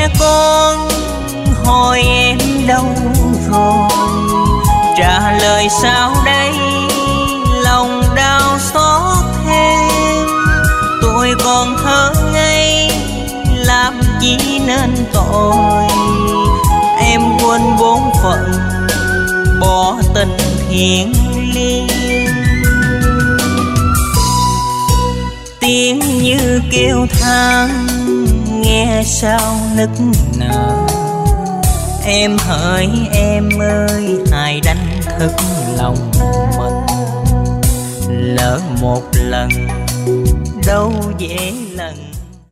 con hỏi em đâu rồi, trả lời sao đây lòng đau xót thêm. Tôi còn thơ ngây làm chi nên tội, em quên bổn phận bỏ tình thiêng liêng. Tiếng như kêu than nghe sao nức nở, em hỡi em ơi hãy đánh thức lòng mình. Lỡ một lần đâu dễ lần